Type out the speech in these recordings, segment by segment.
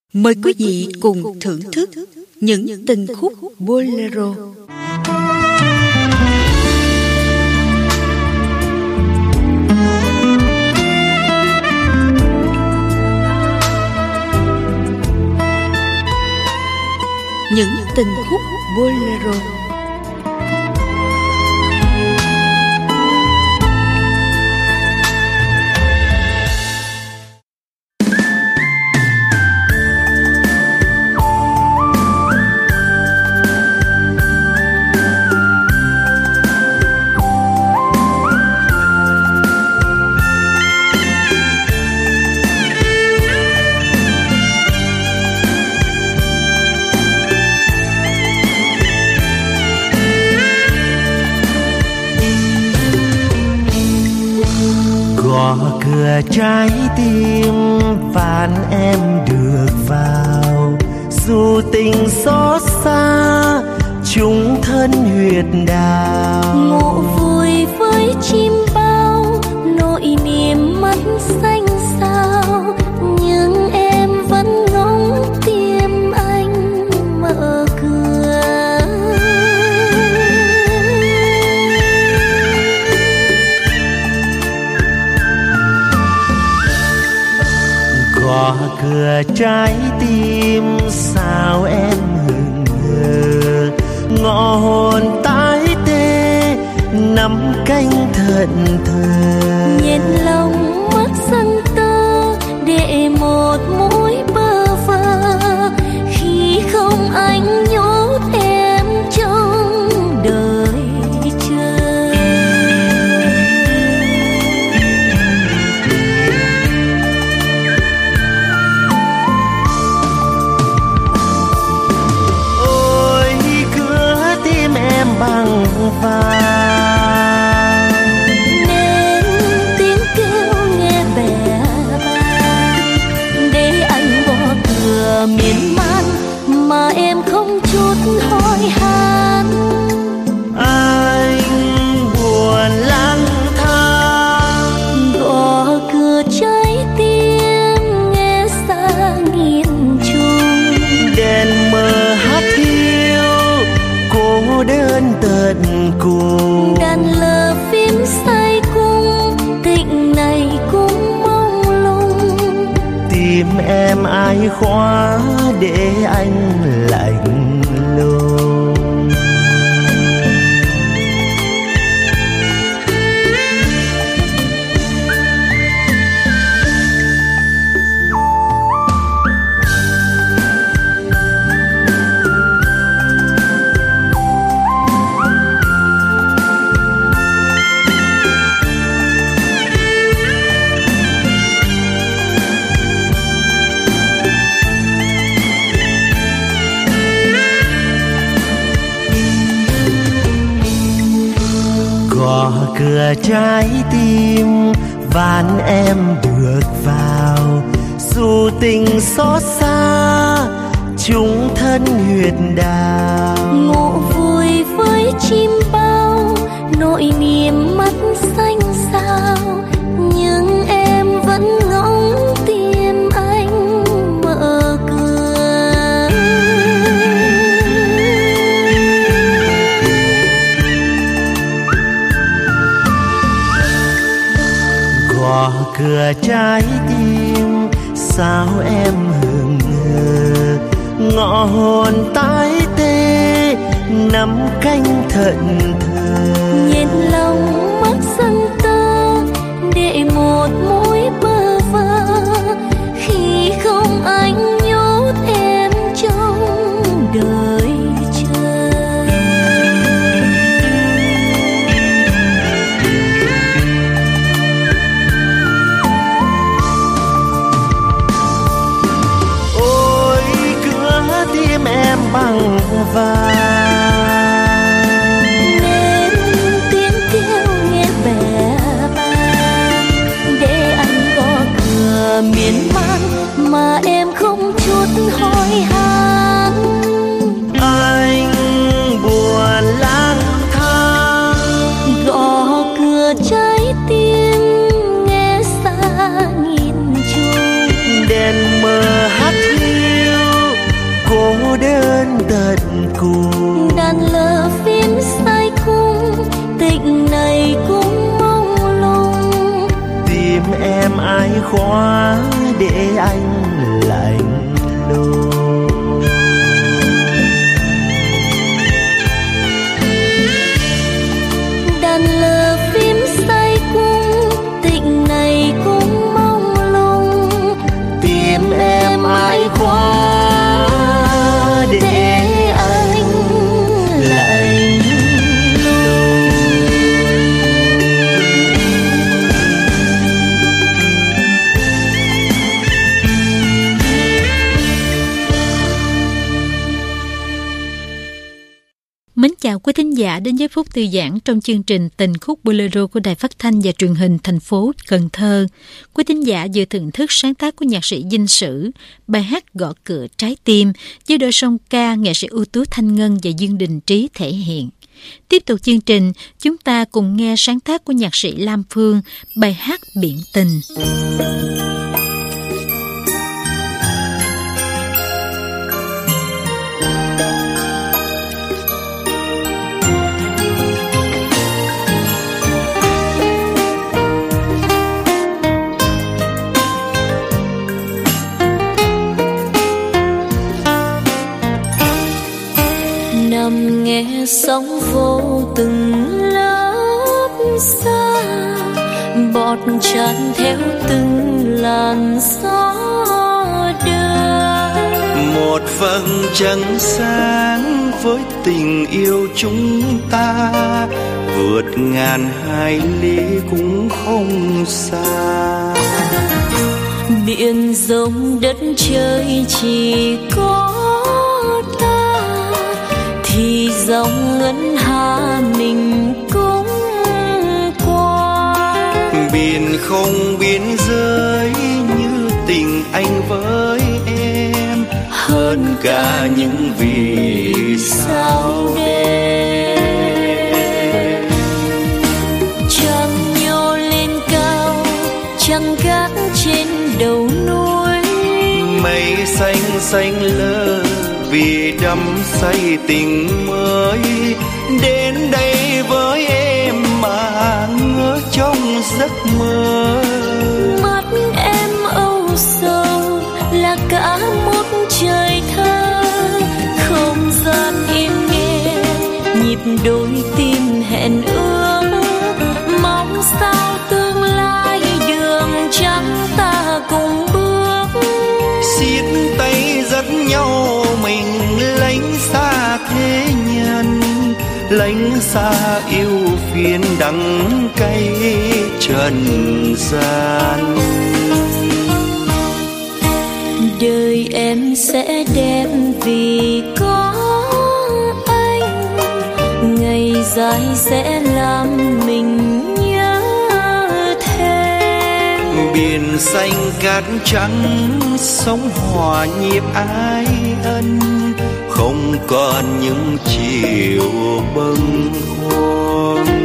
Mời quý vị cùng thưởng thức những tình khúc bolero. Những tình khúc bolero. Gõ cửa trái tim van em được vào, dù tình xót xa chung thân huyệt đào. Ngủ vui với chim bao, nỗi niềm mắt xanh sao, nhưng em vẫn ngóng tim anh mở cửa. Gõ cửa trái tim sao em hững hờ, ngõ hồn tái tê nắm canh thẫn thờ. Nhện lòng mắt sân tơ để một mũi bơ vơ, khi không anh nhốt em trong đời chờ. Ôi cửa tim em bằng vàng, Nên tiếng kêu nghe bè bàng, để anh gõ cửa miên man mà em không chút hỏi han. anh buồn lang thang. Gõ cửa trái tim nghe xa nghìn trùng, Đèn mờ hát hiu cô đơn tận cùng. đàn lờ phím say cung, tình này cũng mong lung. Tim em ai khóa để anh lạnh lùng. Gõ cửa trái tim van em được vào, dù tình xót xa chung thân huyệt đào. Ngủ vui với chim bao, nỗi niềm mắt xanh sao, nhưng em vẫn ngóng tim anh mở cửa. Gõ cửa trái tim sao em hững hờ, ngõ hồn tái tê nắm canh thẫn thờ. Nhện lòng mắt sân tơ để một mũi bơ vơ, khi không anh nhốt em trong đời chờ. Ôi cửa tim em bằng vàng, Nên tiếng kêu nghe bè bàng, để anh gõ cửa miên man mà em không chút hỏi han. anh buồn lang thang. Gõ cửa trái tim nghe xa nghìn trùng, Đèn mờ hát hiu cung. Đàn lờ phím say cung, tình này cũng mong lung. Tìm em ai khóa để anh lạnh lùng. Đàn lờ phím say cung, tình này cũng mong lung. Tìm em ai khóa để anh lạnh lùng. Mến chào quý thính giả đến với phút thư giãn trong chương trình Tình khúc Bolero của Đài Phát thanh và Truyền hình thành phố Cần Thơ. Quý thính giả vừa thưởng thức sáng tác của nhạc sĩ Dinh Sử, bài hát Gõ cửa trái tim với đôi song ca nghệ sĩ ưu tú Thanh Ngân và Dương Đình Trí thể hiện. Tiếp tục chương trình, chúng ta cùng nghe sáng tác của nhạc sĩ Lam Phương, bài hát Biển Tình. Nằm nghe sóng vô từng lớp xa, bọt tràn theo từng làn gió đưa. Một vầng trăng sáng với tình yêu chúng ta, vượt ngàn hải lý cũng không xa. Biển rộng đất trời chỉ có ta, thì dòng ngân hà mình cũng qua. Biển không biên giới như tình anh với em, hơn cả những vì sao đêm. Trăng nhô lên cao, trăng gác trên đầu núi. Mây xanh xanh lơ vì đắm say tình mới. Đến đây với em mà ngỡ trong giấc mơ. Mắt em âu sầu là cả một trời thơ. Không gian im nghe nhịp đôi tim hẹn ước. Mong sao tương lai đường trắng ta cùng bước. Siết tay dắt nhau mình lánh xa thế nhân, lánh xa yêu phiền đắng cay trần gian. Đời em sẽ đẹp vì có anh, ngày dài sẽ làm mình nhớ thêm. Biển xanh cát trắng sóng hòa nhịp ái ân, không còn những chiều bâng khuâng.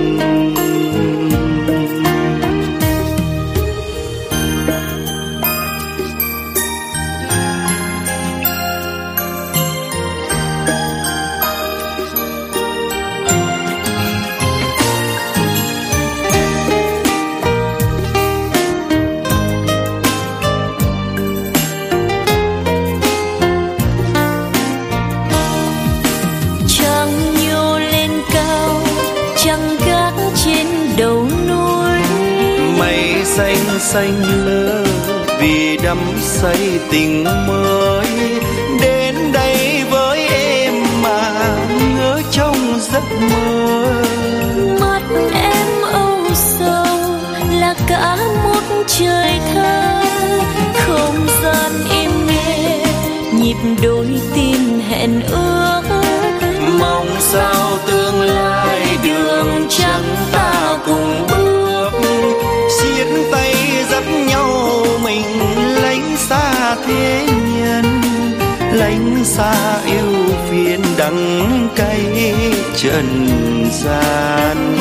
Xanh lơ vì đắm say tình mới. Đến đây với em mà ngỡ trong giấc mơ. Mắt em âu sầu là cả một trời thơ. Không gian im nghe nhịp đôi tim hẹn ước. Mong sao tương lai đường trắng ta cùng bước. Siết tay dắt nhau mình lánh xa thế nhân, lánh xa yêu phiền đắng cay trần gian.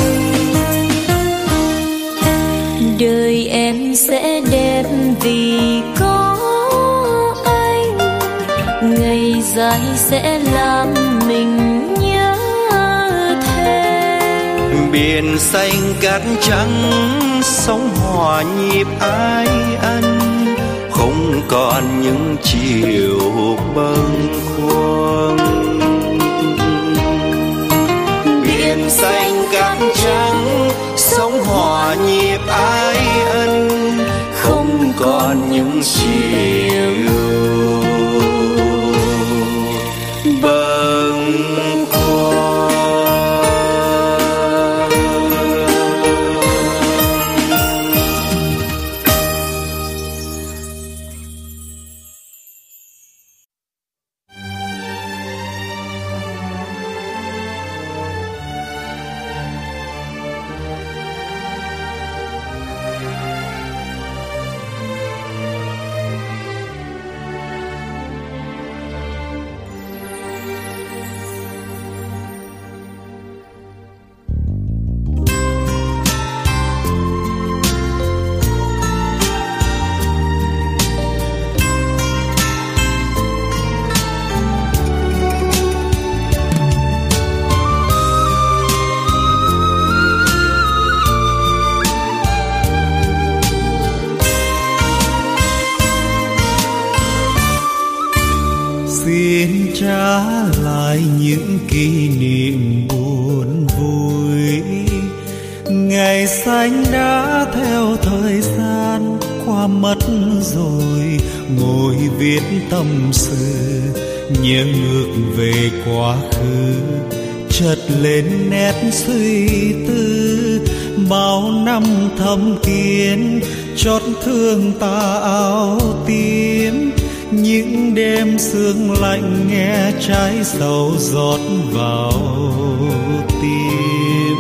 Đời em sẽ đẹp vì có anh, ngày dài sẽ làm mình nhớ thêm. Biển xanh cát trắng sóng hòa nhịp ái ân, không còn những chiều bâng khuâng. Biển xanh cát trắng sóng hòa nhịp ái ân, không còn những chiều bâng khuâng. Xin trả lại những kỷ niệm buồn vui, ngày xanh đã theo thời gian qua mất rồi. Ngồi viết tâm sự nhớ ngược về quá khứ, chợt lên nét suy tư. Bao năm thầm kín chót thương ta áo tím, những đêm sương lạnh nghe trái sầu rót vào tim.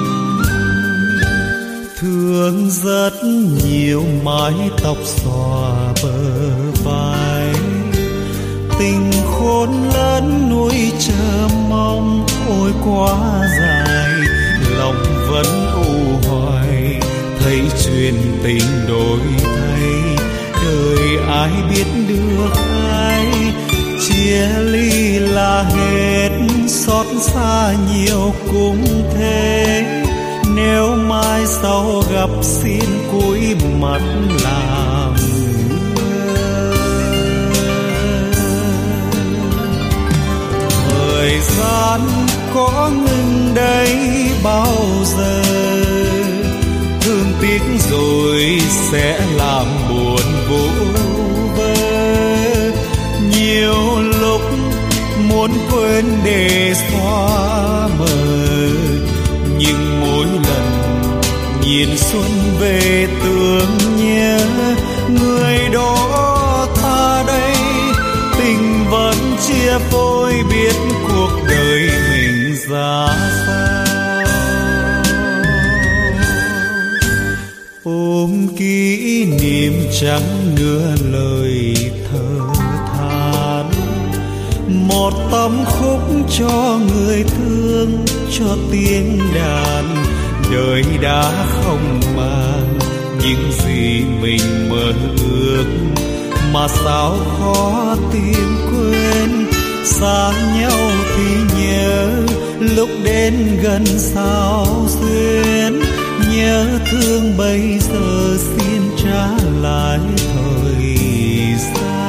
Thương rất nhiều mái tóc xòa bờ vai, tình khôn lớn nuôi chờ mong ôi quá dài. Lòng vẫn u hoài thấy chuyện tình đổi thay, đời ai biết được ai. Chia ly là hết, xót xa nhiều cũng thế. Nếu mai sau gặp xin cúi mặt làm ngơ. Thời gian có ngừng đây bao giờ, thương tiếc rồi sẽ làm buồn vô vơ. Nhiều lúc muốn quên để xóa mờ, nhưng mỗi lần nhìn xuân về tưởng nhớ người đó ta đây. Tình vẫn chia phôi biết cuộc đời mình ra sao. Ôm kỷ niệm chẳng nửa lời thở than, một tấm khúc cho người thương, cho tiếng đàn. Đời đã không mang những gì mình mơ ước, mà sao khó tìm quên. Xa nhau thì nhớ, lúc đến gần sao duyên. Nhớ thương bây giờ xin trả lại thời gian.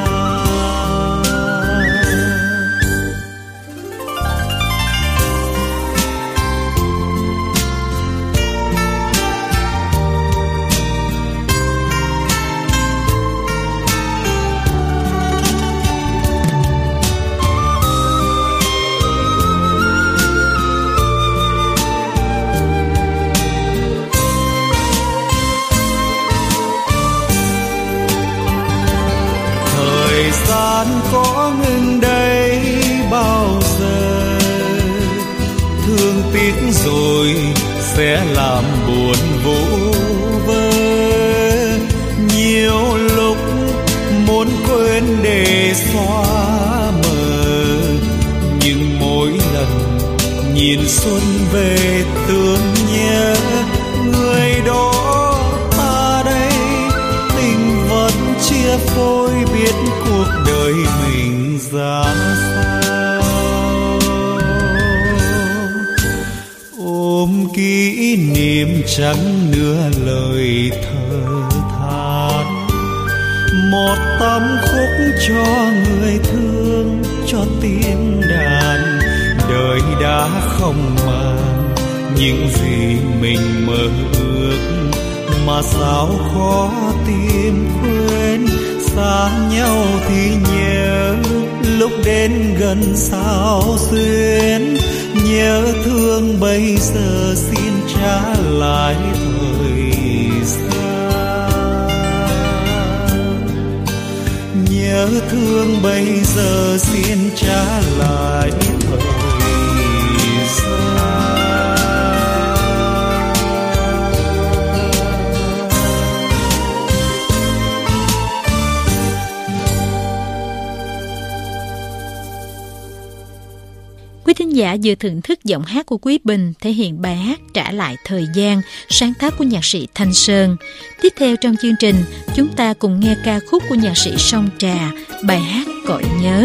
Có ngừng đây bao giờ, thương tiếc rồi sẽ làm buồn vô vơ. Nhiều lúc muốn quên để xóa mờ, nhưng mỗi lần nhìn xuân về tưởng nhớ người đó ta đây. Tình vẫn chia phôi biết cuộc đời mình ra sao. Ôm kỷ niệm chẳng nửa lời thở than, một tấm khúc cho người thương, cho tiếng đàn. Đời đã không màng những gì mình mơ ước, mà sao khó tìm quên. Xa nhau thì nhớ, lúc đến gần sao xuyên. Nhớ thương bây giờ xin trả lại thời gian. Nhớ thương bây giờ xin trả lại thời gian. Quý thính giả vừa thưởng thức giọng hát của Quý Bình thể hiện bài hát Trả lại thời gian, sáng tác của nhạc sĩ Thanh Sơn. Tiếp theo trong chương trình, chúng ta cùng nghe ca khúc của nhạc sĩ Song Trà, bài hát Cội Nhớ.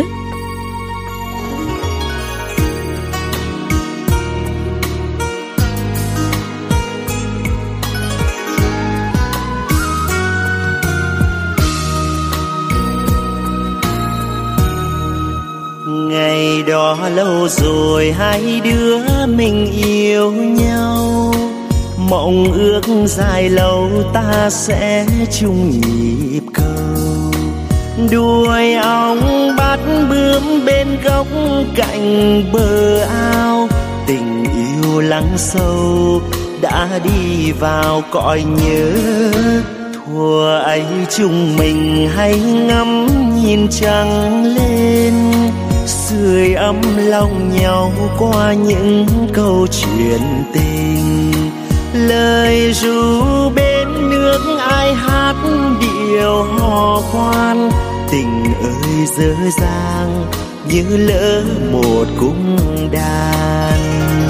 Ngày đó lâu rồi hai đứa mình yêu nhau, mộng ước dài lâu ta sẽ chung nhịp cầu. Đuôi ong bắt bướm bên góc cạnh bờ ao, tình yêu lắng sâu đã đi vào cõi nhớ. Thuở ấy chúng mình hay ngắm nhìn trăng lên, sưởi ấm lòng nhau qua những câu chuyện tình. Lời ru bên nước ai hát điệu hò khoan, tình ơi dở dang như lỡ một cung đàn.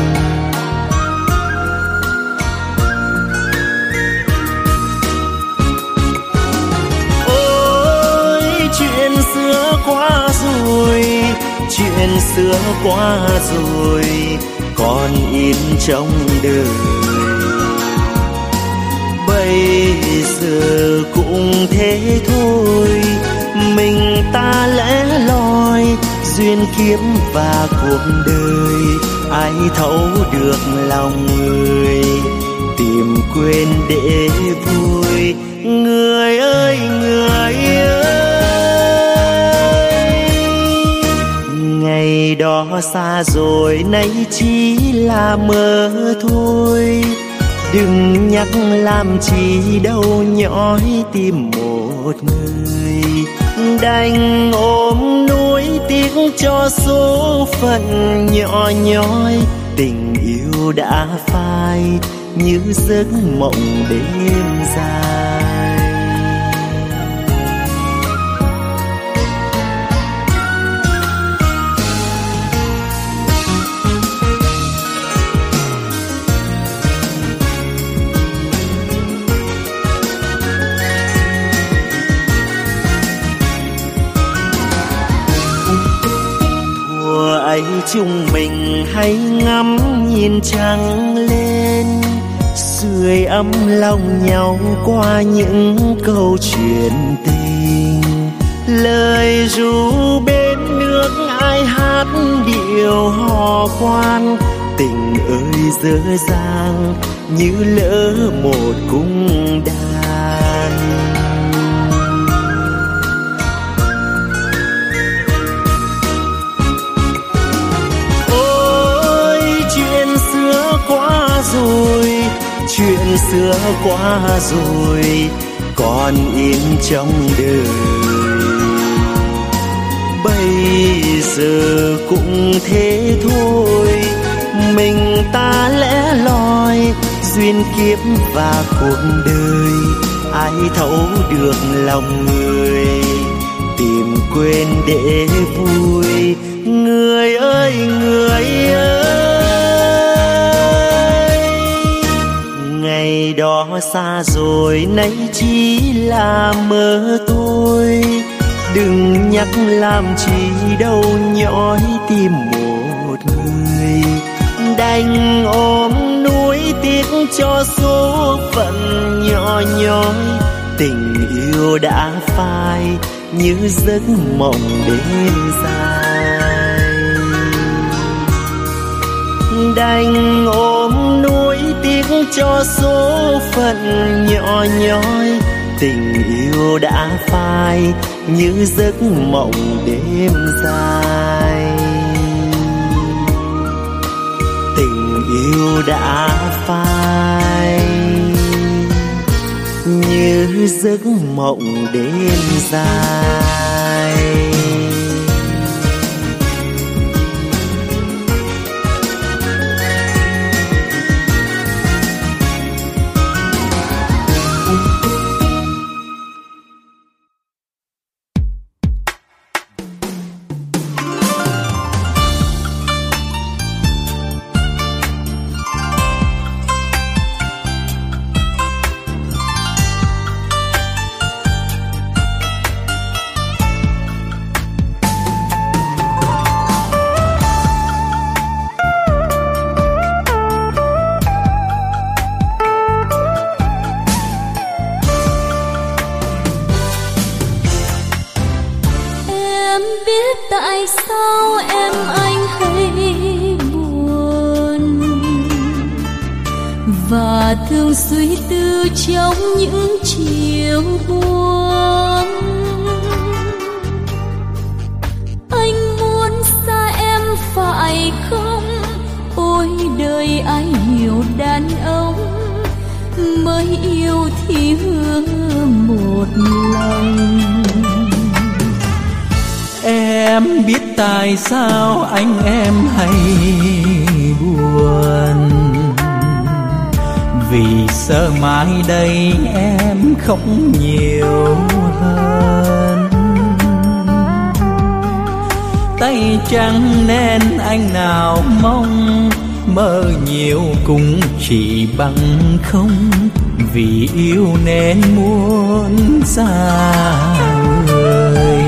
Ôi chuyện xưa qua rồi, chuyện xưa qua rồi, còn in trong đời. Bây giờ cũng thế thôi, mình ta lẻ loi, duyên kiếp và cuộc đời. Ai thấu được lòng người, tìm quên để vui. Người ơi người ơi, ngày đó xa rồi nay chỉ là mơ thôi. Đừng nhắc làm chi đâu nhói tim một người, đành ôm nuối tiếc cho số phận nhỏ nhoi. Tình yêu đã phai như giấc mộng đêm dài. Ấy chúng mình hay ngắm nhìn trăng lên, sưởi ấm lòng nhau qua những câu chuyện tình. Lời ru bên nước ai hát điệu hò khoan, tình ơi dở dang như lỡ một cung đàn. Qua rồi, chuyện xưa qua rồi, còn in trong đời. Bây giờ cũng thế thôi, mình ta lẻ loi, duyên kiếp và cuộc đời. Ai thấu được lòng người, tìm quên để vui. Người ơi người ơi, ngày đó xa rồi nay chỉ là mơ thôi. đừng nhắc làm chi đâu nhói tim một người. Đành ôm nuối tiếc cho số phận nhỏ nhói, tình yêu đã phai như giấc mộng đêm dài. Đành ôm nuối tiếc cho số phận nhỏ nhói, tình yêu đã phai như giấc mộng đêm dài. Tình yêu đã phai như giấc mộng đêm dài. Và thường suy tư trong những chiều buồn. Anh muốn xa em phải không? Ôi đời ai hiểu đàn ông, mới yêu thì hứa một lòng. Em biết tại sao anh em hay buồn, vì sợ mai đây em khóc nhiều hơn. Tay trắng nên anh nào mong, mơ nhiều cũng chỉ bằng không, vì yêu nên muốn xa người.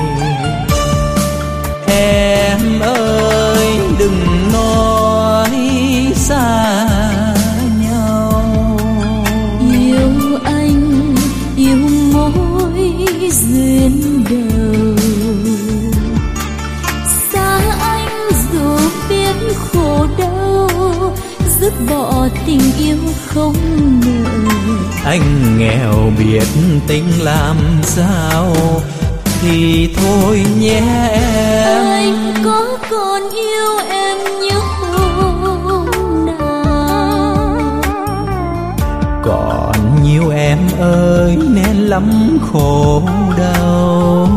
Em ơi đừng nói xa nhau, yêu anh yêu mối duyên đầu. Xa anh dù biết khổ đau, dứt bỏ tình yêu không nợ. Anh nghèo biết tính làm sao, thì thôi nhé em. Anh có còn yêu em như hôm nào? Còn nhiều em ơi nên lắm khổ đau.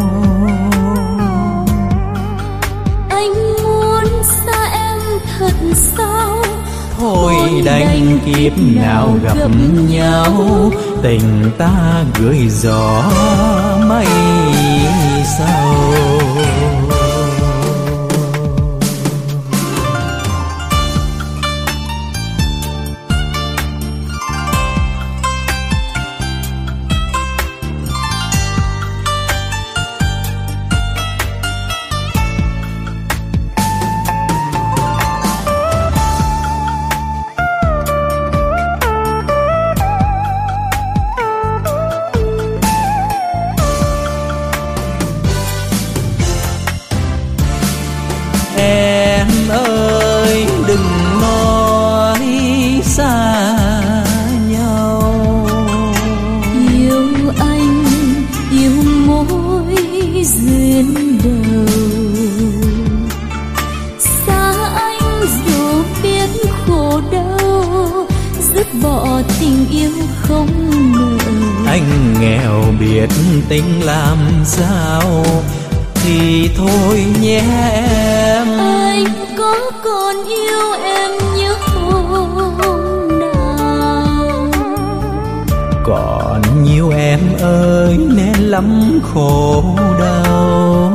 Anh muốn xa em thật sao? Thôi đành kiếp nào gặp nhau, tình ta gửi gió mây sau. Em ơi đừng nói xa nhau, yêu anh yêu mối duyên đầu. Xa anh dù biết khổ đau, dứt bỏ tình yêu không nợ. Anh nghèo biết tính làm sao, thì thôi nhé em. Anh có còn yêu em như hôm nào? Còn nhiều em ơi nên lắm khổ đau.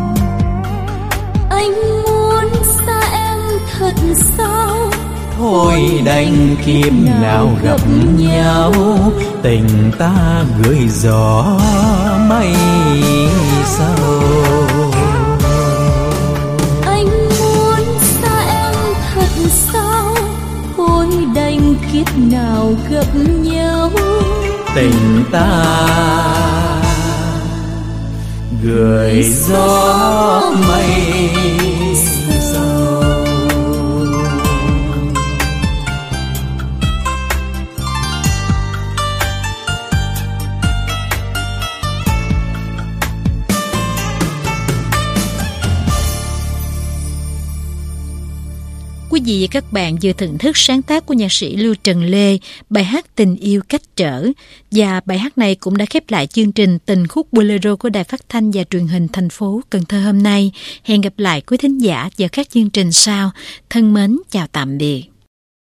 Anh muốn xa em thật sao? Thôi đành kiếp nào gặp nhau, tình ta gửi gió mây sầu. Anh muốn xa em thật sao, thôi đành kiếp nào gặp nhau, tình ta gửi gió mây sầu. Quý vị và các bạn vừa thưởng thức sáng tác của nhạc sĩ Lưu Trần Lê, bài hát Tình yêu cách trở. Và bài hát này cũng đã khép lại chương trình Tình khúc Bolero của Đài Phát thanh và Truyền hình thành phố Cần Thơ hôm nay. Hẹn gặp lại quý thính giả vào các chương trình sau. Thân mến chào tạm biệt.